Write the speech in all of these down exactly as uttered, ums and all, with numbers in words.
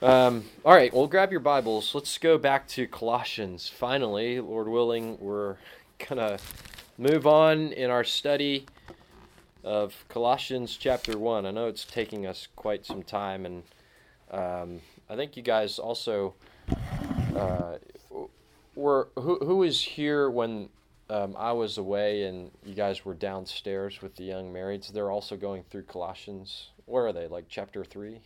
Um, all right, well, grab your Bibles. Let's go back to Colossians. Finally, Lord willing, we're going to move on in our study of Colossians chapter one. I know it's taking us quite some time, and um, I think you guys also uh, were, who, who was here when um, I was away and you guys were downstairs with the young marrieds? They're also going through Colossians. Where are they, like chapter three?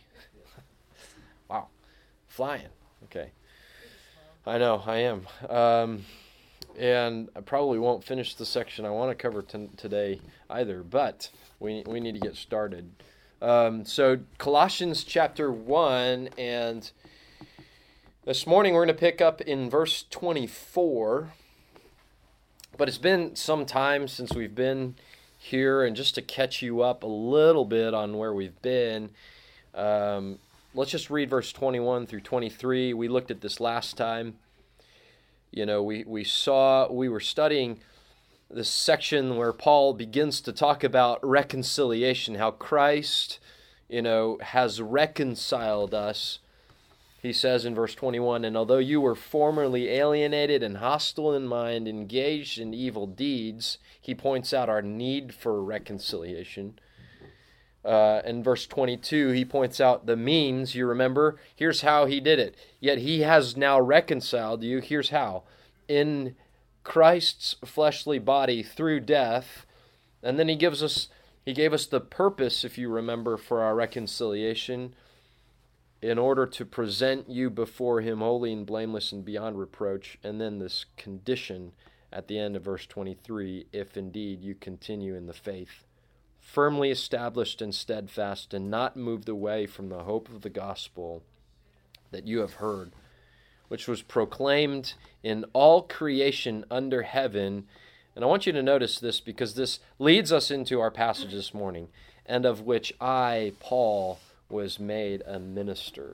Wow, flying. Okay. I know, I am. Um, and I probably won't finish the section I want to cover t- today either, but we we need to get started. Um, so Colossians chapter one, and this morning we're going to pick up in verse twenty-four, but it's been some time since we've been here, and just to catch you up a little bit on where we've been, um, let's just read verse twenty-one through twenty-three. We looked at this last time. You know, we, we saw, we were studying this section where Paul begins to talk about reconciliation, how Christ, you know, has reconciled us. He says in verse twenty-one, and although you were formerly alienated and hostile in mind, engaged in evil deeds, he points out our need for reconciliation. Uh, in verse twenty-two, he points out the means. You remember, here's how he did it. Yet he has now reconciled you. Here's how. In Christ's fleshly body through death. And then he gives us, he gave us the purpose, if you remember, for our reconciliation, in order to present you before him holy and blameless and beyond reproach. And then this condition at the end of verse twenty-three, if indeed you continue in the faith, firmly established and steadfast, and not moved away from the hope of the gospel that you have heard, which was proclaimed in all creation under heaven. And I want you to notice this, because this leads us into our passage this morning, and of which I, Paul, was made a minister.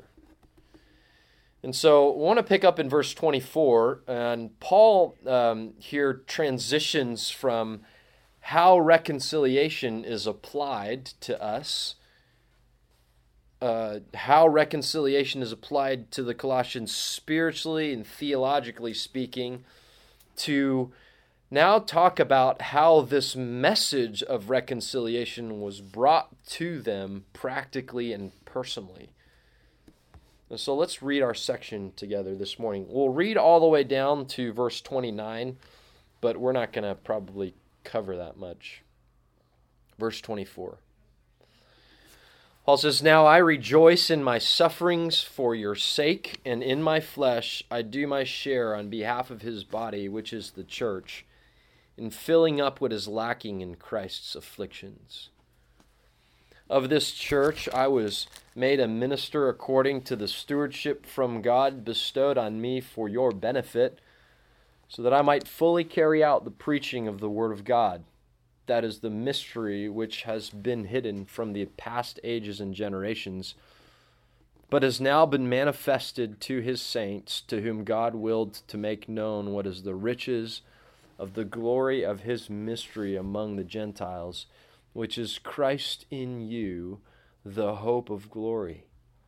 And so I want to pick up in verse twenty-four, and Paul um, here transitions from how reconciliation is applied to us, uh, how reconciliation is applied to the Colossians spiritually and theologically speaking, to now talk about how this message of reconciliation was brought to them practically and personally. And so let's read our section together this morning. We'll read all the way down to verse twenty-nine, but we're not going to probably cover that much. Verse twenty-four. Paul says, now I rejoice in my sufferings for your sake, and in my flesh I do my share on behalf of his body, which is the church, in filling up what is lacking in Christ's afflictions. Of this church I was made a minister according to the stewardship from God bestowed on me for your benefit, so that I might fully carry out the preaching of the Word of God. That is the mystery which has been hidden from the past ages and generations, but has now been manifested to his saints, to whom God willed to make known what is the riches of the glory of his mystery among the Gentiles, which is Christ in you, the hope of glory.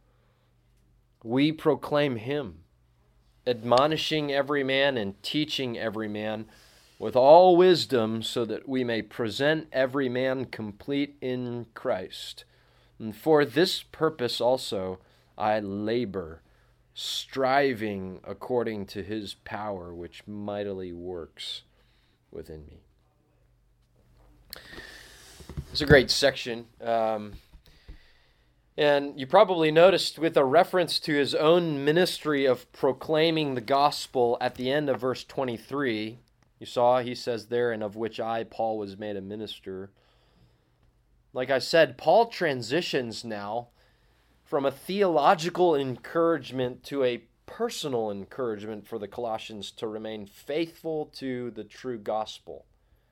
We proclaim him, admonishing every man and teaching every man with all wisdom, so that we may present every man complete in Christ. And for this purpose also I labor, striving according to his power, which mightily works within me. It's a great section. Um, And you probably noticed with a reference to his own ministry of proclaiming the gospel at the end of verse twenty-three, you saw he says there, and of which I, Paul, was made a minister. Like I said, Paul transitions now from a theological encouragement to a personal encouragement for the Colossians to remain faithful to the true gospel.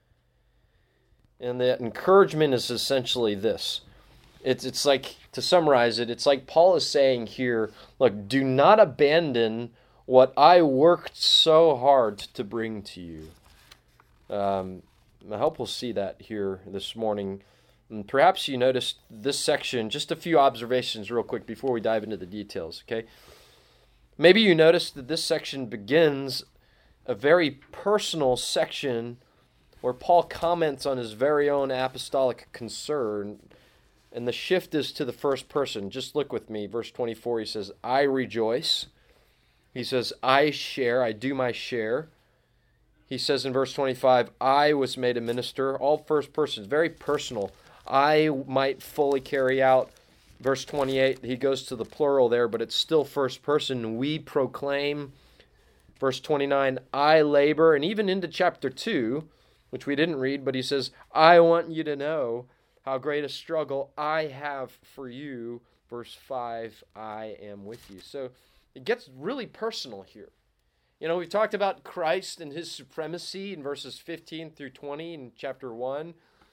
And that encouragement is essentially this. It's it's like, to summarize it, it's like Paul is saying here, look, do not abandon what I worked so hard to bring to you. Um, I hope we'll see that here this morning. And perhaps you noticed this section, just a few observations real quick before we dive into the details, okay? Maybe you noticed that this section begins a very personal section where Paul comments on his very own apostolic concern, and the shift is to the first person. Just look with me. Verse twenty-four, he says, I rejoice. He says, I share, I do my share. He says in verse twenty-five, I was made a minister. All first persons, very personal. I might fully carry out. Verse twenty-eight, he goes to the plural there, but it's still first person. We proclaim. Verse twenty-nine, I labor. And even into chapter two, which we didn't read, but he says, I want you to know how great a struggle I have for you. Verse five, I am with you. So it gets really personal here. You know, we've talked about Christ and his supremacy in verses fifteen through twenty in chapter one.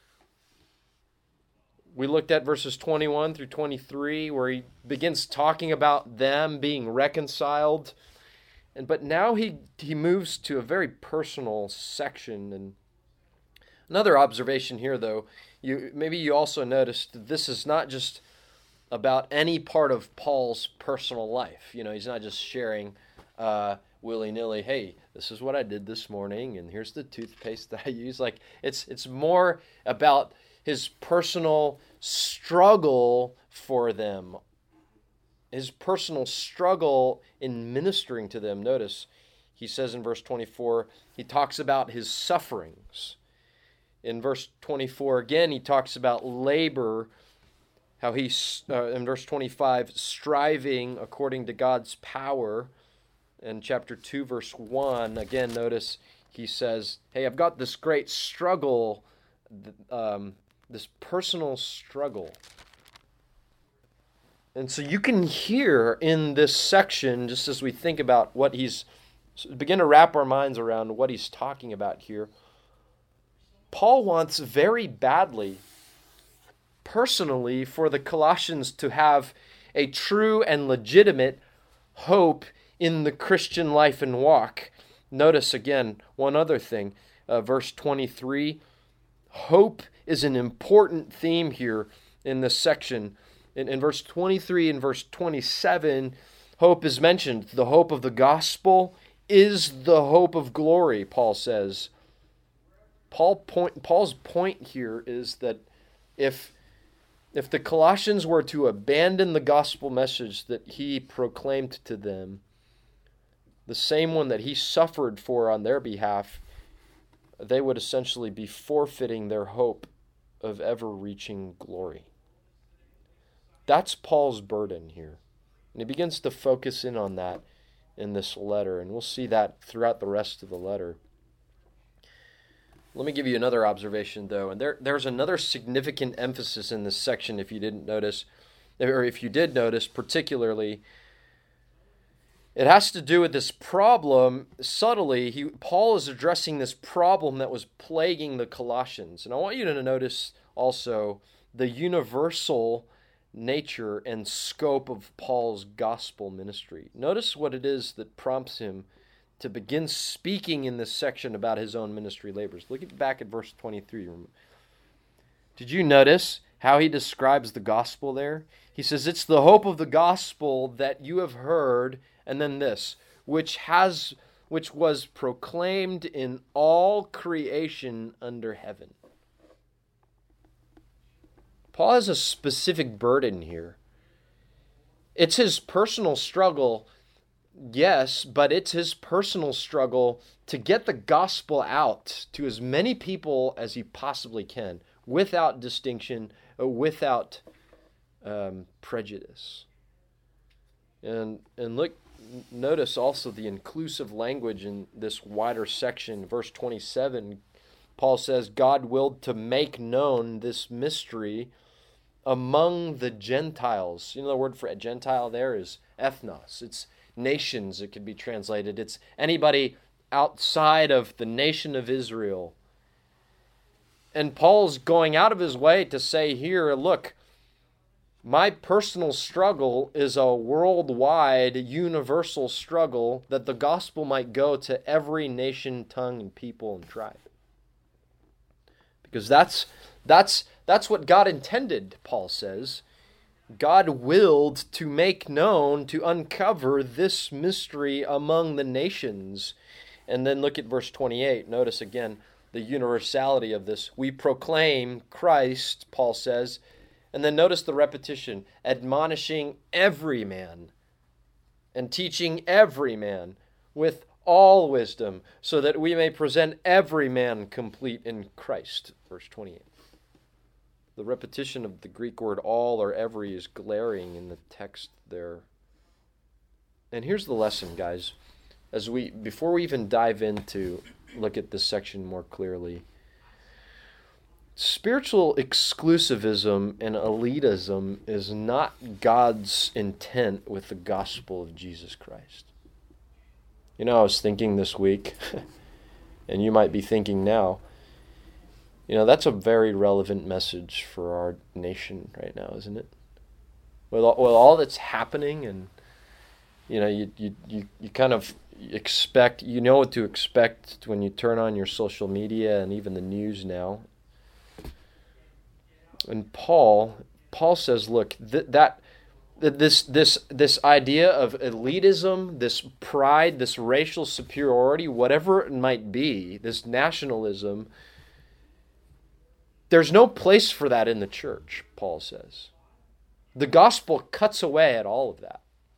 We looked at verses twenty-one through twenty-three, where he begins talking about them being reconciled. And but now he, he moves to a very personal section. And another observation here, though, you maybe you also noticed that this is not just about any part of Paul's personal life. You know, he's not just sharing uh, willy-nilly, hey, this is what I did this morning, and here's the toothpaste that I use. Like, it's it's more about his personal struggle for them, his personal struggle in ministering to them. Notice, he says in verse twenty-four, he talks about his sufferings. In verse twenty-four, again, he talks about labor, how he's, uh, in verse twenty-five, striving according to God's power. In chapter two, verse one, again, notice he says, hey, I've got this great struggle, um, this personal struggle. And so you can hear in this section, just as we think about what he's, begin to wrap our minds around what he's talking about here, Paul wants very badly, personally, for the Colossians to have a true and legitimate hope in the Christian life and walk. Notice again, one other thing, uh, verse twenty-three, hope is an important theme here in this section. In, in verse twenty-three and verse twenty-seven, hope is mentioned. The hope of the gospel is the hope of glory, Paul says. Paul point, Paul's point here is that if, if the Colossians were to abandon the gospel message that he proclaimed to them, the same one that he suffered for on their behalf, they would essentially be forfeiting their hope of ever reaching glory. That's Paul's burden here. And he begins to focus in on that in this letter, and we'll see that throughout the rest of the letter. Let me give you another observation, though, and there, there's another significant emphasis in this section if you didn't notice, or if you did notice particularly. It has to do with this problem. Subtly, he, Paul is addressing this problem that was plaguing the Colossians. And I want you to notice also the universal nature and scope of Paul's gospel ministry. Notice what it is that prompts him to begin speaking in this section about his own ministry labors. Look at, back at verse twenty-three. Did you notice how he describes the gospel there? He says, it's the hope of the gospel that you have heard, and then this, which has, which was proclaimed in all creation under heaven. Paul has a specific burden here. It's his personal struggle, yes, but it's his personal struggle to get the gospel out to as many people as he possibly can, without distinction, without um, prejudice. And and look, notice also the inclusive language in this wider section. Verse twenty-seven, Paul says, God willed to make known this mystery among the Gentiles. You know, the word for Gentile there is ethnos. It's nations, it could be translated. It's anybody outside of the nation of Israel. And Paul's going out of his way to say here, look, my personal struggle is a worldwide, universal struggle that the gospel might go to every nation, tongue, and people and tribe. Because that's that's That's what God intended, Paul says. God willed to make known, to uncover this mystery among the nations. And then look at verse twenty-eight. Notice again the universality of this. We proclaim Christ, Paul says. And then notice the repetition, admonishing every man and teaching every man with all wisdom, so that we may present every man complete in Christ. Verse twenty-eight. The repetition of the Greek word all or every is glaring in the text there. And here's the lesson, guys. As we before we even dive into look at this section more clearly, spiritual exclusivism and elitism is not God's intent with the gospel of Jesus Christ. You know, I was thinking this week, and you might be thinking now, you know, that's a very relevant message for our nation right now, isn't it? With all, with all that's happening, and, you know, you, you, you, you kind of expect, you know what to expect when you turn on your social media and even the news now. And Paul, Paul says, look, th- that this this this idea of elitism, this pride, this racial superiority, whatever it might be, this nationalism, there's no place for that in the church, Paul says. The gospel cuts away at all of that.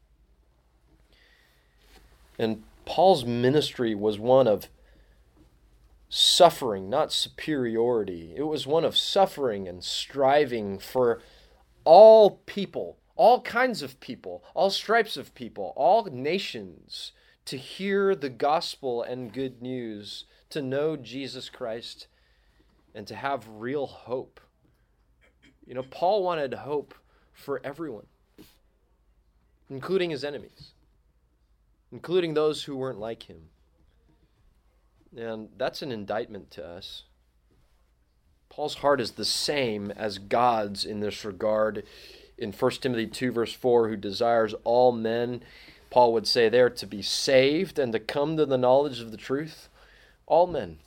And Paul's ministry was one of suffering, not superiority. It was one of suffering and striving for all people, all kinds of people, all stripes of people, all nations to hear the gospel and good news, to know Jesus Christ, and to have real hope. You know, Paul wanted hope for everyone, including his enemies, including those who weren't like him. And that's an indictment to us. Paul's heart is the same as God's in this regard. In First Timothy two, verse four, who desires all men, Paul would say there, to be saved and to come to the knowledge of the truth. All men.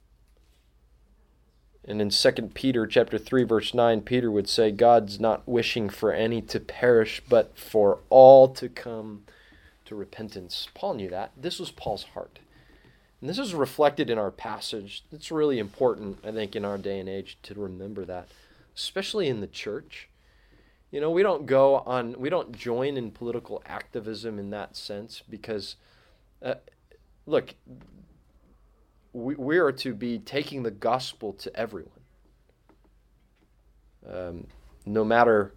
And in Second Peter chapter three, verse nine, Peter would say, God's not wishing for any to perish, but for all to come to repentance. Paul knew that. This was Paul's heart. And this is reflected in our passage. It's really important, I think, in our day and age to remember that, especially in the church. You know, we don't go on, we don't join in political activism in that sense because, uh, look, we, we are to be taking the gospel to everyone. Um, no matter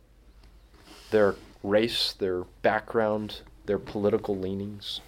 their race, their background, their political leanings.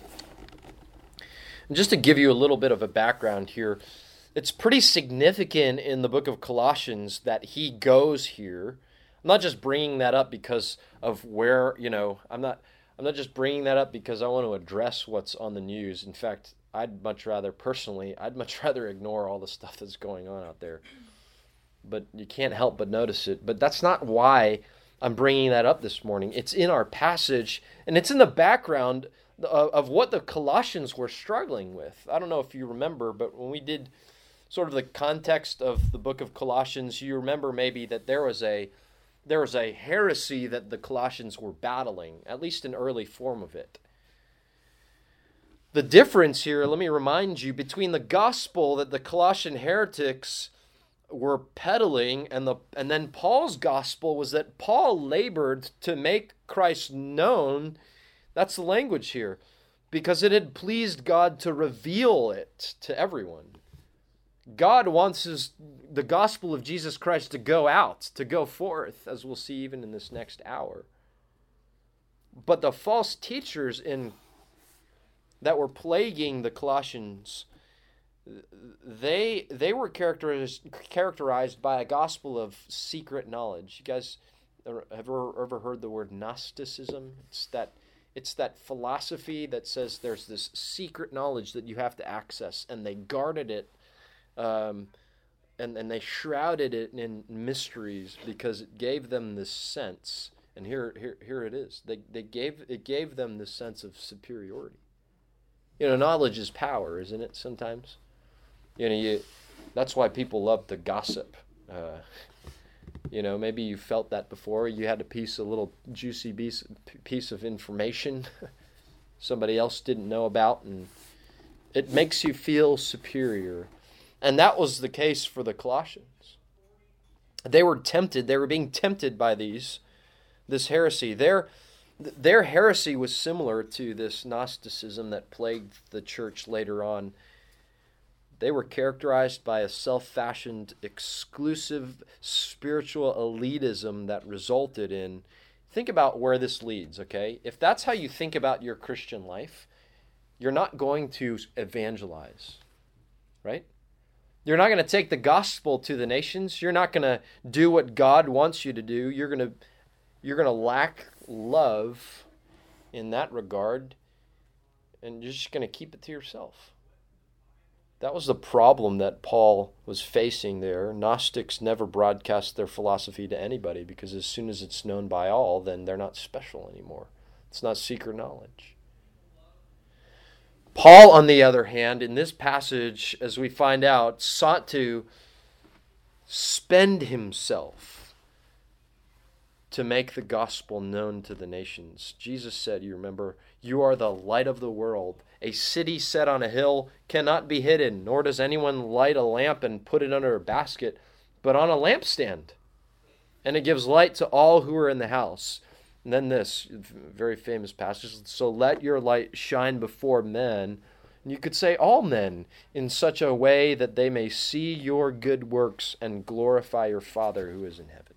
And just to give you a little bit of a background here, it's pretty significant in the book of Colossians that he goes here. I'm not just bringing that up because of where, you know, I'm not I'm not just bringing that up because I want to address what's on the news. In fact, I'd much rather, personally, I'd much rather ignore all the stuff that's going on out there. But you can't help but notice it. But that's not why I'm bringing that up this morning. It's in our passage, and it's in the background of, of what the Colossians were struggling with. I don't know if you remember, but when we did sort of the context of the book of Colossians, you remember maybe that there was a there was a heresy that the Colossians were battling, at least an early form of it. The difference here, let me remind you, between the gospel that the Colossian heretics were peddling and the and then Paul's gospel was that Paul labored to make Christ known. That's the language here, because it had pleased God to reveal it to everyone. God wants his, the gospel of Jesus Christ to go out, to go forth, as we'll see even in this next hour. But the false teachers in that were plaguing the Colossians, they they were characterized characterized by a gospel of secret knowledge. You guys have ever, ever heard the word Gnosticism? It's that it's that philosophy that says there's this secret knowledge that you have to access, and they guarded it, um, and and they shrouded it in mysteries because it gave them this sense. And here here here it is. They they gave it gave them this sense of superiority. You know, knowledge is power, isn't it? Sometimes. You know, you, that's why people love to gossip. Uh, You know, maybe you felt that before. You had a piece, a little juicy piece, piece of information somebody else didn't know about, and it makes you feel superior. And that was the case for the Colossians. They were tempted. They were being tempted by these, this heresy. Their, their heresy was similar to this Gnosticism that plagued the church later on. They were characterized by a self-fashioned, exclusive spiritual elitism that resulted in, think about where this leads, okay? If that's how you think about your Christian life, you're not going to evangelize, right? You're not going to take the gospel to the nations. You're not going to do what God wants you to do. You're going to, you're going to lack love in that regard, and you're just going to keep it to yourself. That was the problem that Paul was facing there. Gnostics never broadcast their philosophy to anybody because as soon as it's known by all, then they're not special anymore. It's not secret knowledge. Paul, on the other hand, in this passage, as we find out, sought to spend himself to make the gospel known to the nations. Jesus said, you remember, you are the light of the world. A city set on a hill cannot be hidden, nor does anyone light a lamp and put it under a basket, but on a lampstand. And it gives light to all who are in the house. And then this very famous passage, so let your light shine before men. And you could say all men, in such a way that they may see your good works and glorify your Father who is in heaven.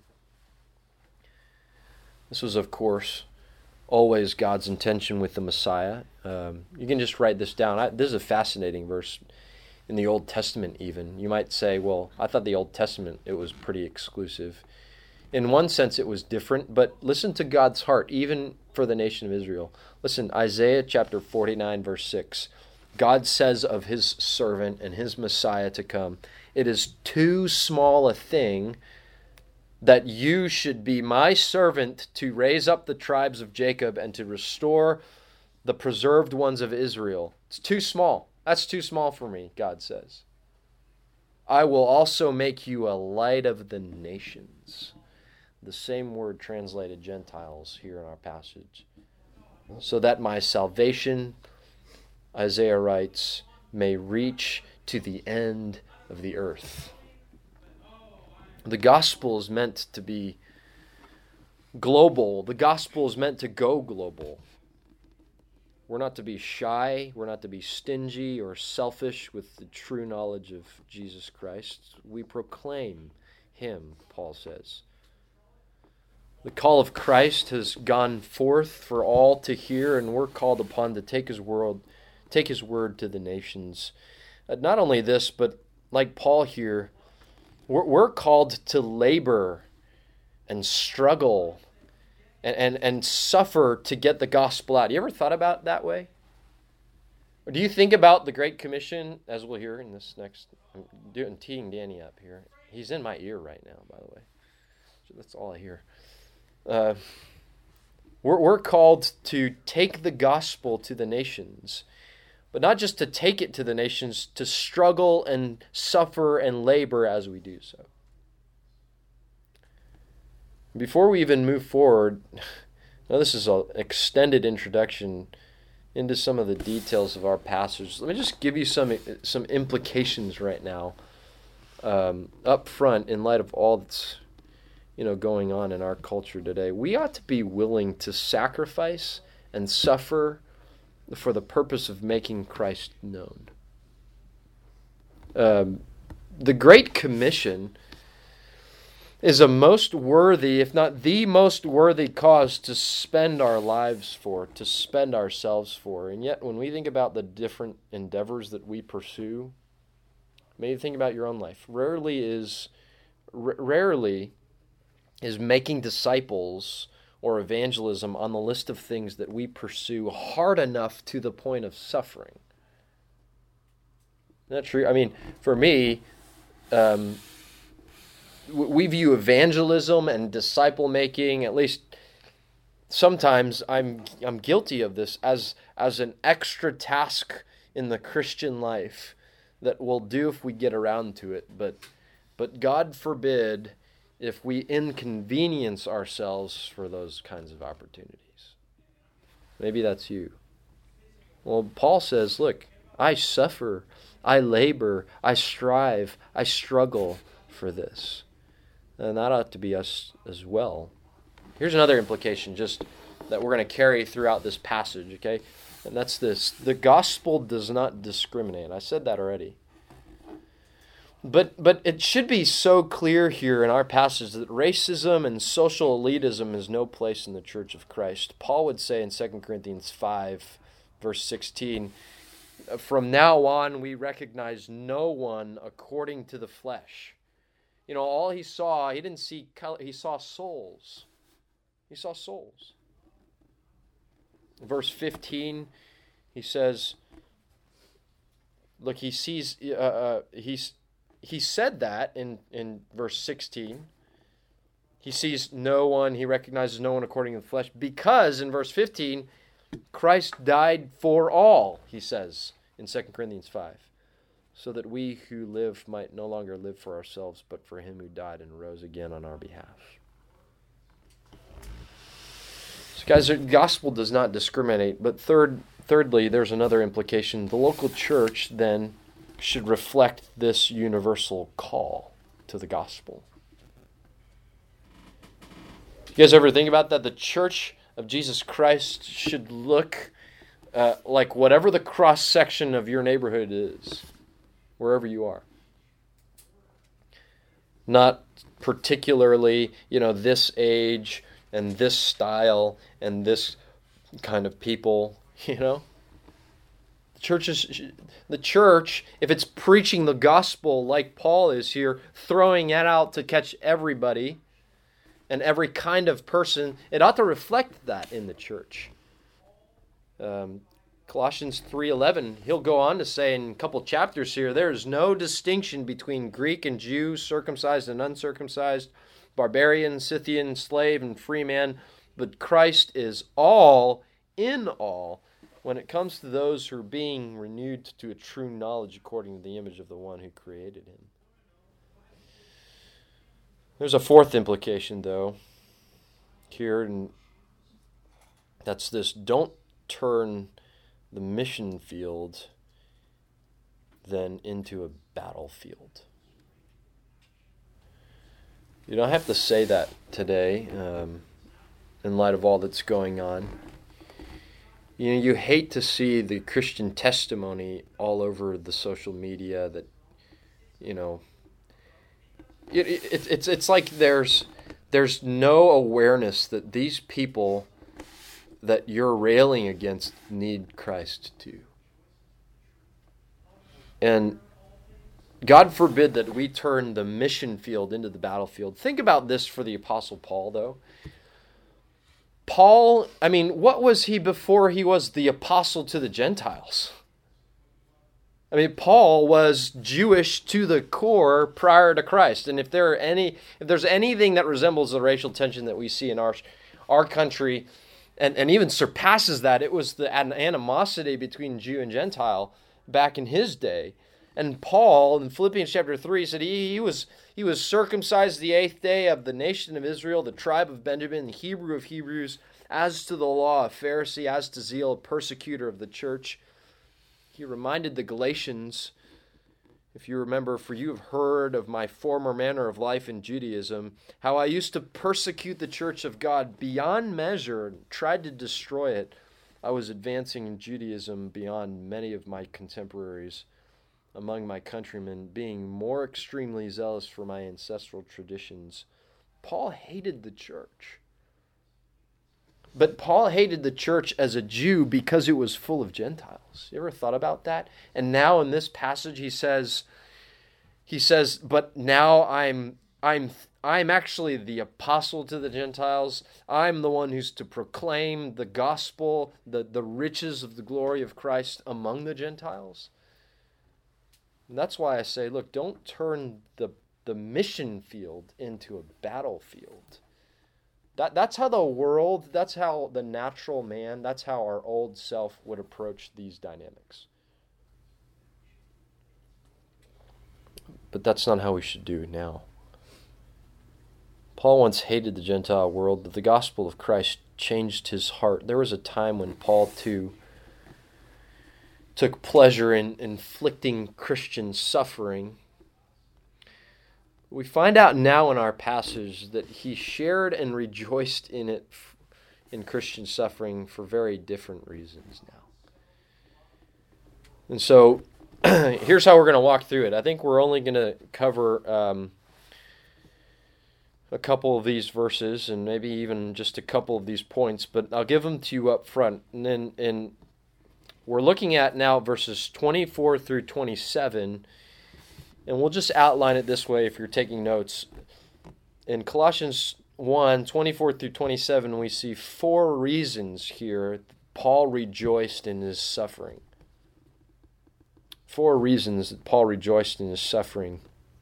This was, of course, always God's intention with the Messiah. Um, you can just write this down. I, this is a fascinating verse in the Old Testament even. You might say, well, I thought the Old Testament, it was pretty exclusive. In one sense, it was different, but listen to God's heart, even for the nation of Israel. Listen, Isaiah chapter forty-nine, verse six. God says of his servant and his Messiah to come, it is too small a thing that you should be my servant to raise up the tribes of Jacob and to restore the preserved ones of Israel. It's too small. That's too small for me, God says. I will also make you a light of the nations. The same word translated Gentiles here in our passage. So that my salvation, Isaiah writes, may reach to the end of the earth. The gospel is meant to be global. The gospel is meant to go global. We're not to be shy. We're not to be stingy or selfish with the true knowledge of Jesus Christ. We proclaim him, Paul says. The call of Christ has gone forth for all to hear, and we're called upon to take his word, take his word to the nations. Uh, not only this, but like Paul here, we're, we're called to labor and struggle and, and, and suffer to get the gospel out. You ever thought about it that way? Or do you think about the Great Commission, as we'll hear in this next, I'm doing teeing Danny up here. He's in my ear right now, by the way. So that's all I hear. Uh, we're, we're called to take the gospel to the nations, but not just to take it to the nations, to struggle and suffer and labor as we do so. Before we even move forward, now this is an extended introduction into some of the details of our passage. Let me just give you some some implications right now, um, up front, in light of all that's you know, going on in our culture today. We ought to be willing to sacrifice and suffer for the purpose of making Christ known. Um, the Great Commission is a most worthy, if not the most worthy cause to spend our lives for, to spend ourselves for. And yet, when we think about the different endeavors that we pursue, maybe think about your own life. Rarely is, r- rarely is making disciples or evangelism on the list of things that we pursue hard enough to the point of suffering. Isn't that true? I mean, for me, um, we view evangelism and disciple making, at least sometimes I'm I'm guilty of this, as as an extra task in the Christian life that we'll do if we get around to it. But but God forbid if we inconvenience ourselves for those kinds of opportunities. Maybe that's you. Well, Paul says, look, I suffer, I labor, I strive, I struggle for this. And that ought to be us as well. Here's another implication just that we're going to carry throughout this passage, okay? And that's this. The gospel does not discriminate. I said that already. But but it should be so clear here in our passage that racism and social elitism has no place in the Church of Christ. Paul would say in Second Corinthians five, verse sixteen, from now on we recognize no one according to the flesh. You know, all he saw, he didn't see color, he saw souls. He saw souls. Verse fifteen, he says, look, he sees, uh, uh, he's, he said that in, in verse sixteen. He sees no one, he recognizes no one according to the flesh, because in verse fifteen, Christ died for all, he says in Second Corinthians five, so that we who live might no longer live for ourselves, but for him who died and rose again on our behalf. So guys, the gospel does not discriminate, but third, thirdly, there's another implication. The local church then should reflect this universal call to the gospel. You guys ever think about that? The church of Jesus Christ should look uh, like whatever the cross-section of your neighborhood is, wherever you are. Not particularly, you know, this age and this style and this kind of people, you know. Church is, the church, if it's preaching the gospel like Paul is here, throwing it out to catch everybody and every kind of person, it ought to reflect that in the church. Um, Colossians three eleven, he'll go on to say in a couple chapters here, there is no distinction between Greek and Jew, circumcised and uncircumcised, barbarian, Scythian, slave, and free man, but Christ is all in all when it comes to those who are being renewed to a true knowledge according to the image of the one who created him. There's a fourth implication, though, here, and that's this: don't turn the mission field then into a battlefield. You don't have to say that today, um, in light of all that's going on. You know, you hate to see the Christian testimony all over the social media that, you know, it, it, it's it's like there's there's no awareness that these people that you're railing against need Christ too. And God forbid that we turn the mission field into the battlefield. Think about this for the Apostle Paul, though. Paul, I mean, what was he before he was the apostle to the Gentiles? I mean, Paul was Jewish to the core prior to Christ. And if there are any, if there's anything that resembles the racial tension that we see in our our country, and, and even surpasses that, it was the animosity between Jew and Gentile back in his day. And Paul, in Philippians chapter three, said he, he was he was circumcised the eighth day of the nation of Israel, the tribe of Benjamin, the Hebrew of Hebrews, as to the law, a Pharisee, as to zeal, a persecutor of the church. He reminded the Galatians, if you remember, for you have heard of my former manner of life in Judaism, how I used to persecute the church of God beyond measure and tried to destroy it. I was advancing in Judaism beyond many of my contemporaries among my countrymen, being more extremely zealous for my ancestral traditions. Paul hated the church. But Paul hated the church as a Jew because it was full of Gentiles. You ever thought about that? And now in this passage he says, he says, but now I'm I'm I'm actually the apostle to the Gentiles. I'm the one who's to proclaim the gospel, the, the riches of the glory of Christ among the Gentiles. And that's why I say, look, don't turn the, the mission field into a battlefield. That That's how the world, that's how the natural man, that's how our old self would approach these dynamics. But that's not how we should do now. Paul once hated the Gentile world, but the gospel of Christ changed his heart. There was a time when Paul, too, took pleasure in inflicting Christian suffering. We find out now in our passage that he shared and rejoiced in it, in Christian suffering, for very different reasons now. And so, here's how we're going to walk through it. I think we're only going to cover um, a couple of these verses and maybe even just a couple of these points, but I'll give them to you up front. And then and we're looking at now verses twenty-four through twenty-seven, and we'll just outline it this way if you're taking notes. In Colossians one, twenty-four through twenty-seven, we see four reasons here Paul rejoiced in his suffering. Four reasons that Paul rejoiced in his suffering.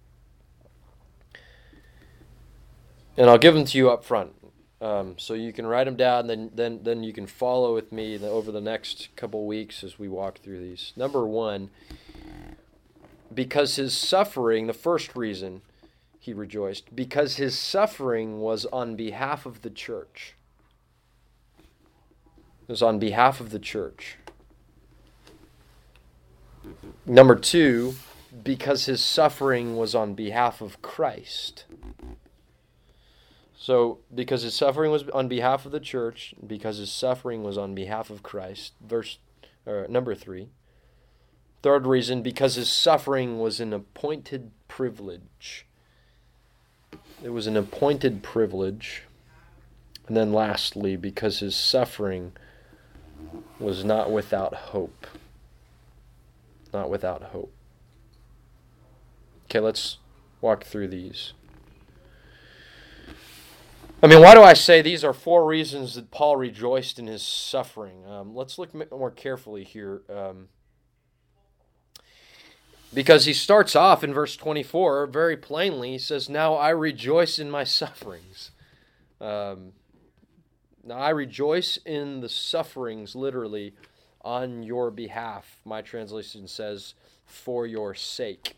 And I'll give them to you up front, um, so you can write them down, then then then you can follow with me over the next couple weeks as we walk through these. Number one, because his suffering, the first reason he rejoiced, because his suffering was on behalf of the church. It was on behalf of the church. Number two, because his suffering was on behalf of Christ. So, because his suffering was on behalf of the church, because his suffering was on behalf of Christ. Verse or number three. Third reason, because his suffering was an appointed privilege. It was an appointed privilege. And then lastly, because his suffering was not without hope. Not without hope. Okay, let's walk through these. I mean, why do I say these are four reasons that Paul rejoiced in his suffering? Um, let's look more carefully here. Um, because he starts off in verse twenty-four very plainly. He says, "Now I rejoice in my sufferings." Um, now I rejoice in the sufferings, literally, on your behalf. My translation says, for your sake.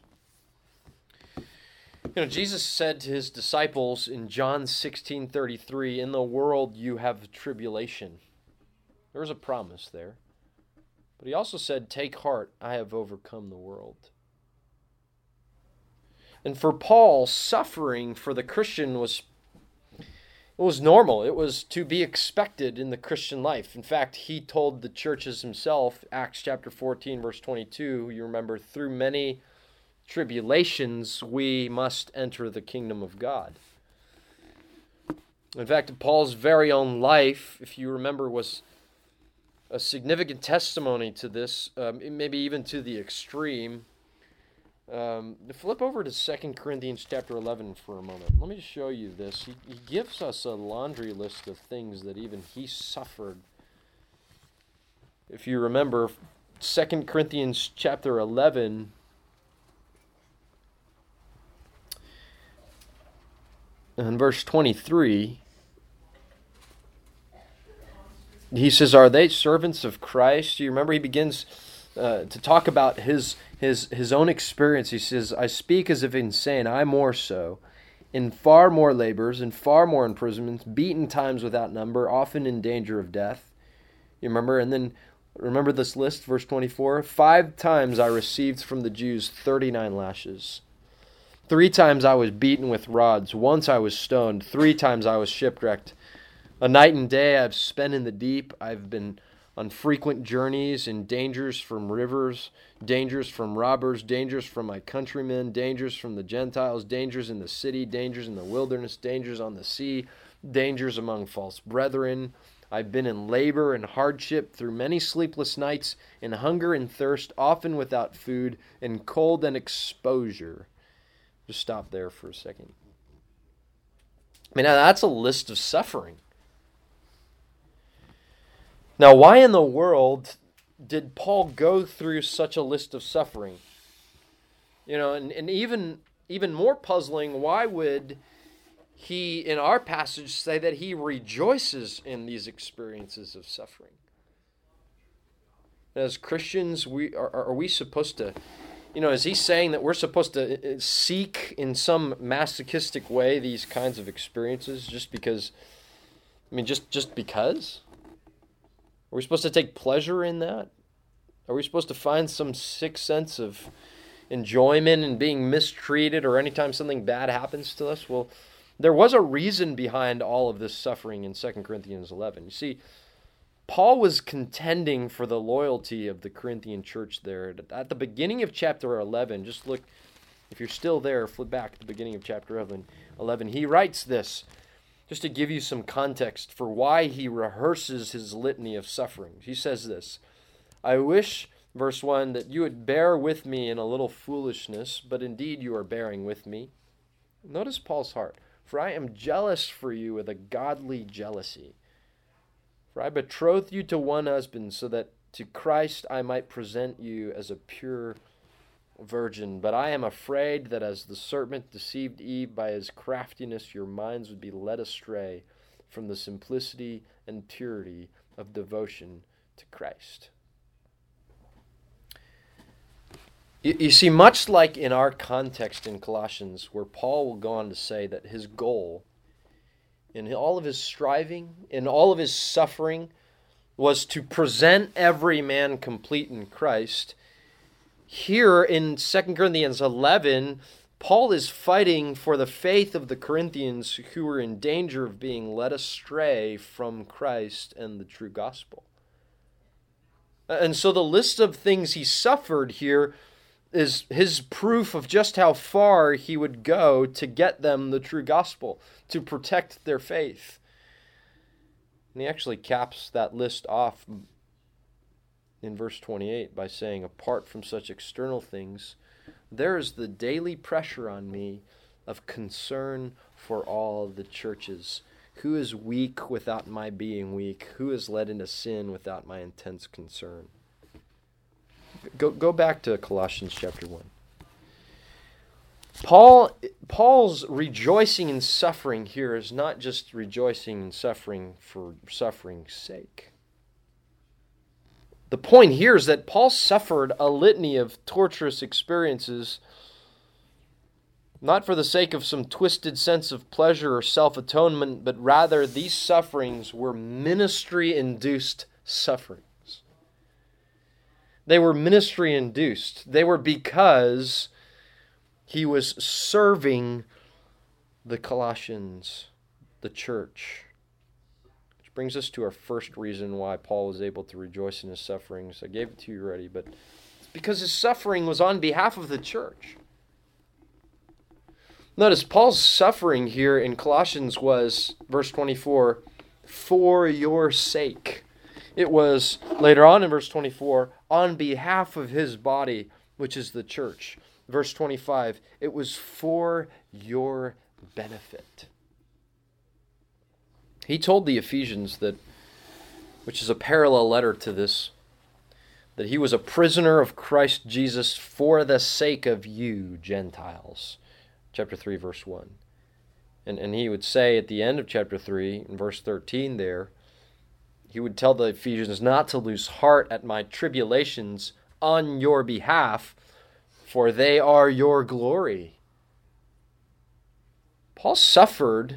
You know, Jesus said to his disciples in John sixteen thirty-three, "In the world you have tribulation." There's a promise there. But he also said, "Take heart, I have overcome the world." And for Paul, suffering for the Christian was it was normal. It was to be expected in the Christian life. In fact, he told the churches himself, Acts chapter fourteen, verse twenty-two, you remember, through many tribulations we must enter the kingdom of God. In fact, Paul's very own life, if you remember, was a significant testimony to this, um, maybe even to the extreme. Um, flip over to Second Corinthians chapter eleven for a moment. Let me just show you this. He, he gives us a laundry list of things that even he suffered. If you remember, Second Corinthians chapter eleven, and verse twenty-three, he says, "Are they servants of Christ?" You remember he begins uh, to talk about his his his own experience. He says, "I speak as if insane, I more so, in far more labors, in far more imprisonments, beaten times without number, often in danger of death." You remember? And then remember this list, verse twenty-four. "Five times I received from the Jews thirty-nine lashes. Three times I was beaten with rods. Once I was stoned. Three times I was shipwrecked. A night and day I've spent in the deep. I've been on frequent journeys, in dangers from rivers, dangers from robbers, dangers from my countrymen, dangers from the Gentiles, dangers in the city, dangers in the wilderness, dangers on the sea, dangers among false brethren. I've been in labor and hardship through many sleepless nights, in hunger and thirst, often without food, in cold and exposure." Just stop there for a second. I mean, now that's a list of suffering. Now, why in the world did Paul go through such a list of suffering? You know, and, and even even more puzzling, why would he, in our passage, say that he rejoices in these experiences of suffering? As Christians, we are, are we supposed to You know, is he saying that we're supposed to seek in some masochistic way these kinds of experiences just because, I mean, just, just because? Are we supposed to take pleasure in that? Are we supposed to find some sick sense of enjoyment in being mistreated or anytime something bad happens to us? Well, there was a reason behind all of this suffering in Second Corinthians eleven. You see, Paul was contending for the loyalty of the Corinthian church there. At the beginning of chapter eleven, just look, if you're still there, flip back to the beginning of chapter eleven. He writes this, just to give you some context for why he rehearses his litany of sufferings. He says this, I wish, verse one, that you would bear with me in a little foolishness, but indeed you are bearing with me. Notice Paul's heart. For I am jealous for you with a godly jealousy. For I betrothed you to one husband, so that to Christ I might present you as a pure virgin. But I am afraid that as the serpent deceived Eve by his craftiness, your minds would be led astray from the simplicity and purity of devotion to Christ. You, you see, much like in our context in Colossians, where Paul will go on to say that his goal in all of his striving, in all of his suffering, was to present every man complete in Christ. Here in Second Corinthians eleven, Paul is fighting for the faith of the Corinthians who were in danger of being led astray from Christ and the true gospel. And so the list of things he suffered here is his proof of just how far he would go to get them the true gospel, to protect their faith. And he actually caps that list off in verse twenty-eight by saying, apart from such external things, there is the daily pressure on me of concern for all the churches. Who is weak without my being weak? Who is led into sin without my intense concern? Go go back to Colossians chapter one. Paul Paul's rejoicing in suffering here is not just rejoicing in suffering for suffering's sake. The point here is that Paul suffered a litany of torturous experiences not for the sake of some twisted sense of pleasure or self-atonement, but rather these sufferings were ministry-induced sufferings. They were ministry-induced. They were because he was serving the Colossians, the church. Which brings us to our first reason why Paul was able to rejoice in his sufferings. I gave it to you already, but it's because his suffering was on behalf of the church. Notice Paul's suffering here in Colossians was, verse twenty-four, for your sake. It was, later on in verse twenty-four, on behalf of his body, which is the church. Verse twenty-five, it was for your benefit. He told the Ephesians that, which is a parallel letter to this, that he was a prisoner of Christ Jesus for the sake of you, Gentiles. Chapter three, verse one. And, and he would say at the end of chapter three, in verse thirteen there, he would tell the Ephesians not to lose heart at my tribulations on your behalf, for they are your glory. Paul suffered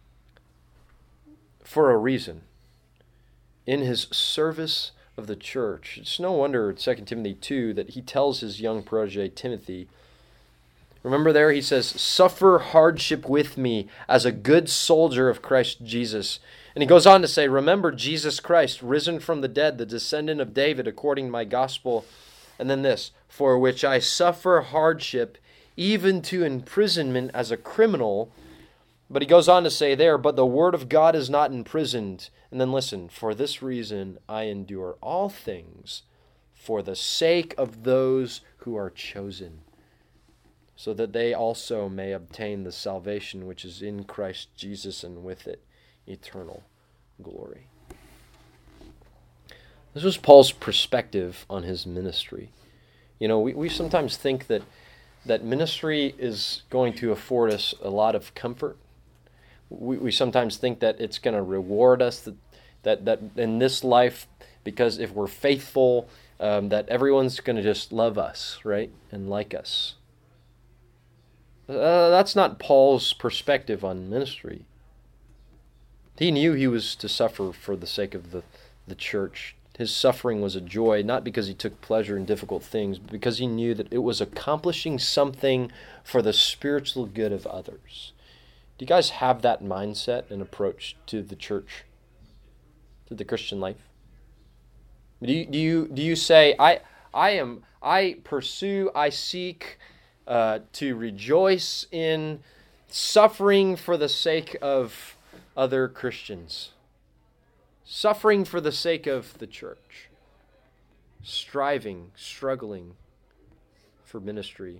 for a reason. In his service of the church. It's no wonder in Second Timothy two that he tells his young protege Timothy, remember there he says, suffer hardship with me as a good soldier of Christ Jesus. And he goes on to say, remember Jesus Christ, risen from the dead, the descendant of David, according to my gospel. And then this, for which I suffer hardship, even to imprisonment as a criminal. But he goes on to say there, but the word of God is not imprisoned. And then listen, for this reason I endure all things for the sake of those who are chosen, so that they also may obtain the salvation which is in Christ Jesus, and with it eternal glory. This was Paul's perspective on his ministry. You know, we, we sometimes think that that ministry is going to afford us a lot of comfort. We, we sometimes think that it's going to reward us, that, that, that in this life, because if we're faithful, um, that everyone's going to just love us, right, and like us. Uh, that's not Paul's perspective on ministry. He knew he was to suffer for the sake of the, the church. His suffering was a joy, not because he took pleasure in difficult things, but because he knew that it was accomplishing something for the spiritual good of others. Do you guys have that mindset and approach to the church, to the Christian life? Do you do you, do you say, I I am I pursue, I seek uh, to rejoice in suffering for the sake of other Christians? Suffering for the sake of the church. Striving, struggling for ministry.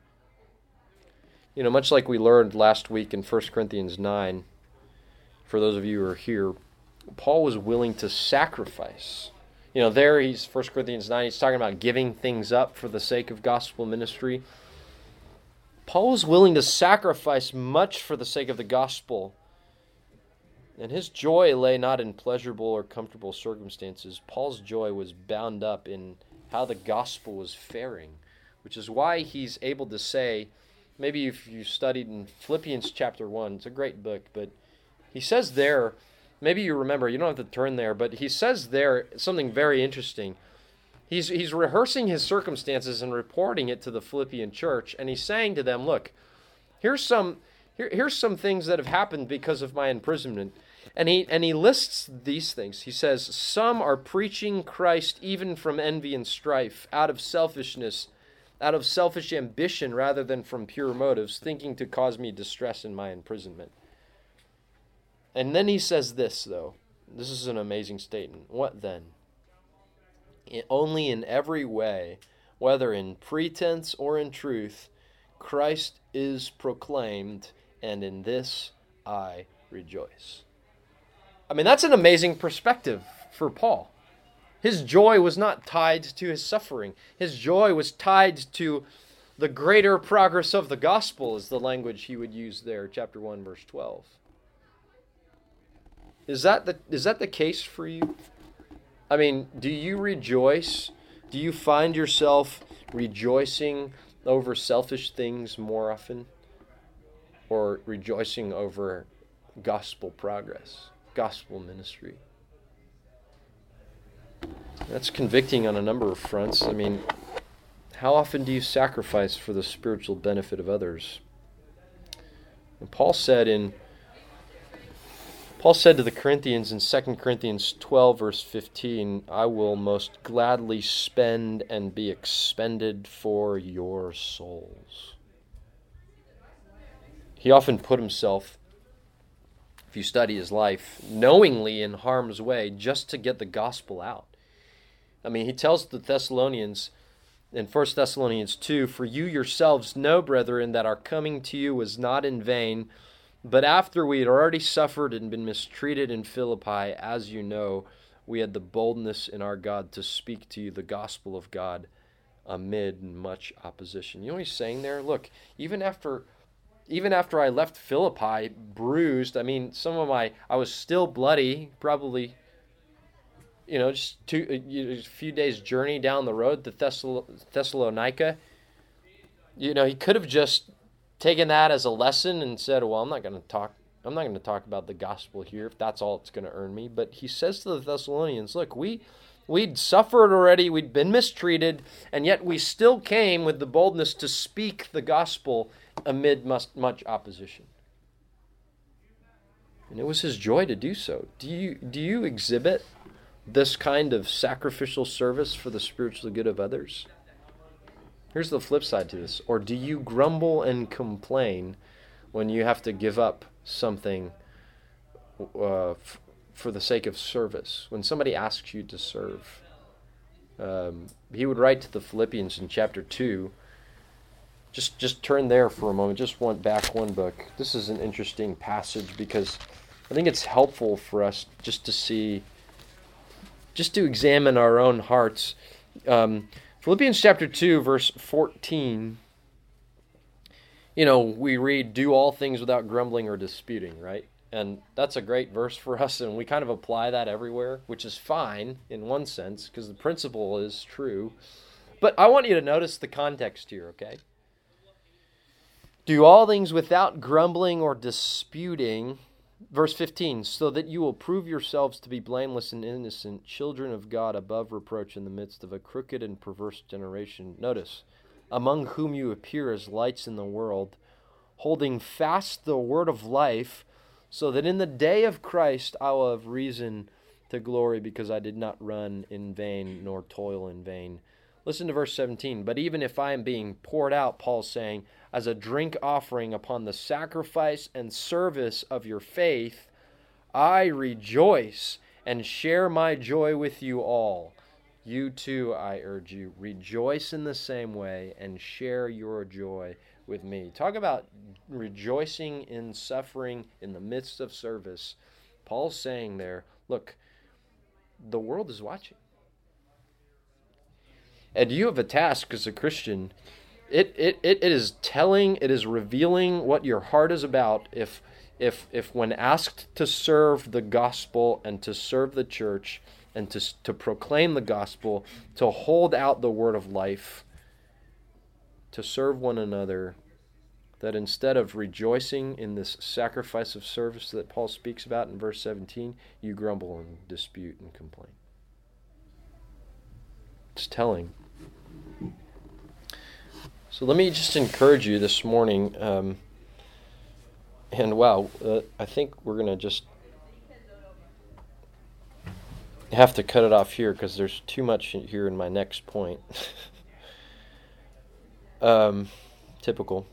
You know, much like we learned last week in First Corinthians nine, for those of you who are here, Paul was willing to sacrifice. You know, there he's, First Corinthians nine, he's talking about giving things up for the sake of gospel ministry. Paul was willing to sacrifice much for the sake of the gospel. And his joy lay not in pleasurable or comfortable circumstances. Paul's joy was bound up in how the gospel was faring, which is why he's able to say, maybe if you studied in Philippians chapter one, it's a great book, but he says there, maybe you remember, you don't have to turn there, but he says there something very interesting. He's, he's rehearsing his circumstances and reporting it to the Philippian church, and he's saying to them, look, here's some... Here, here's some things that have happened because of my imprisonment. And he and he lists these things. He says, some are preaching Christ even from envy and strife, out of selfishness, out of selfish ambition rather than from pure motives, thinking to cause me distress in my imprisonment. And then he says this, though. This is an amazing statement. What then? Only in every way, whether in pretense or in truth, Christ is proclaimed, and in this I rejoice. I mean, that's an amazing perspective for Paul. His joy was not tied to his suffering. His joy was tied to the greater progress of the gospel, is the language he would use there, chapter one, verse twelve. Is that the, is that the case for you? I mean, do you rejoice? Do you find yourself rejoicing over selfish things more often, or rejoicing over gospel progress, gospel ministry? That's convicting on a number of fronts. I mean, how often do you sacrifice for the spiritual benefit of others? And Paul said in Paul said to the Corinthians in Second Corinthians twelve, verse fifteen, I will most gladly spend and be expended for your souls. He often put himself, if you study his life, knowingly in harm's way just to get the gospel out. I mean, he tells the Thessalonians in First Thessalonians two, for you yourselves know, brethren, that our coming to you was not in vain, but after we had already suffered and been mistreated in Philippi, as you know, we had the boldness in our God to speak to you the gospel of God amid much opposition. You know what he's saying there? Look, even after even after I left Philippi, bruised, I mean, some of my, I was still bloody, probably, you know, just two, a few days' journey down the road to Thessal- Thessalonica. You know, he could have just taken that as a lesson and said, well, I'm not going to talk I'm not going to talk about the gospel here if that's all it's going to earn me. But he says to the Thessalonians, look, we we'd suffered already, we'd been mistreated, and yet we still came with the boldness to speak the gospel amid much, much opposition. And it was his joy to do so. Do you do you exhibit this kind of sacrificial service for the spiritual good of others? Here's the flip side to this. Or do you grumble and complain when you have to give up something uh, f- for the sake of service? When somebody asks you to serve. Um, he would write to the Philippians in chapter two. Just just turn there for a moment. Just one back one book. This is an interesting passage because I think it's helpful for us just to see, just to examine our own hearts. Um, Philippians chapter two, verse fourteen, you know, we read, do all things without grumbling or disputing, right? And that's a great verse for us, and we kind of apply that everywhere, which is fine in one sense, because the principle is true. But I want you to notice the context here, okay? Do all things without grumbling or disputing. Verse fifteen, so that you will prove yourselves to be blameless and innocent, children of God above reproach in the midst of a crooked and perverse generation. Notice, among whom you appear as lights in the world, holding fast the word of life, so that in the day of Christ I will have reason to glory, because I did not run in vain nor toil in vain. Listen to verse seventeen. But even if I am being poured out, Paul's saying, as a drink offering upon the sacrifice and service of your faith, I rejoice and share my joy with you all. You too, I urge you, rejoice in the same way and share your joy with me. Talk about rejoicing in suffering in the midst of service. Paul's saying there, look, the world is watching. And you have a task as a Christian. It, it, it, it is telling, it is revealing what your heart is about if, if, if when asked to serve the gospel and to serve the church and to, to proclaim the gospel, to hold out the word of life, to serve one another, that instead of rejoicing in this sacrifice of service that Paul speaks about in verse seventeen, you grumble and dispute and complain. It's telling. So let me just encourage you this morning, um, and wow, uh, I think we're going to just have to cut it off here because there's too much here in my next point. um, typical.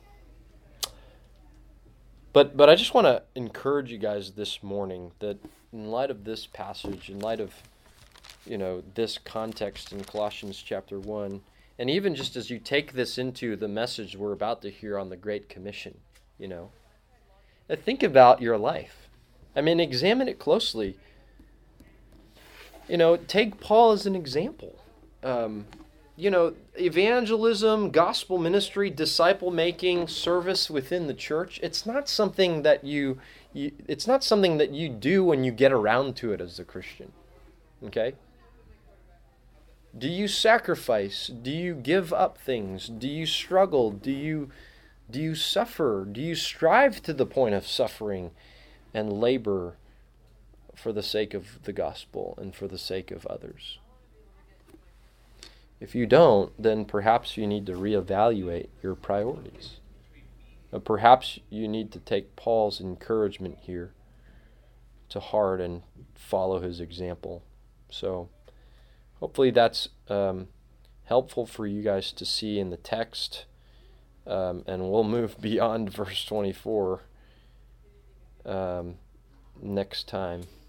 But but I just want to encourage you guys this morning that in light of this passage, in light of, you know, this context in Colossians chapter one, and even just as you take this into the message we're about to hear on the Great Commission, you know, think about your life. I mean, examine it closely. You know, take Paul as an example. Um, you know, evangelism, gospel ministry, disciple making, service within the church, it's not something that you, you it's not something that you do when you get around to it as a Christian. Okay? Do you sacrifice? Do you give up things? Do you struggle? Do you do you suffer? Do you strive to the point of suffering and labor for the sake of the gospel and for the sake of others? If you don't, then perhaps you need to reevaluate your priorities. Or perhaps you need to take Paul's encouragement here to heart and follow his example. So hopefully that's um, helpful for you guys to see in the text, um, and we'll move beyond verse twenty-four um, next time.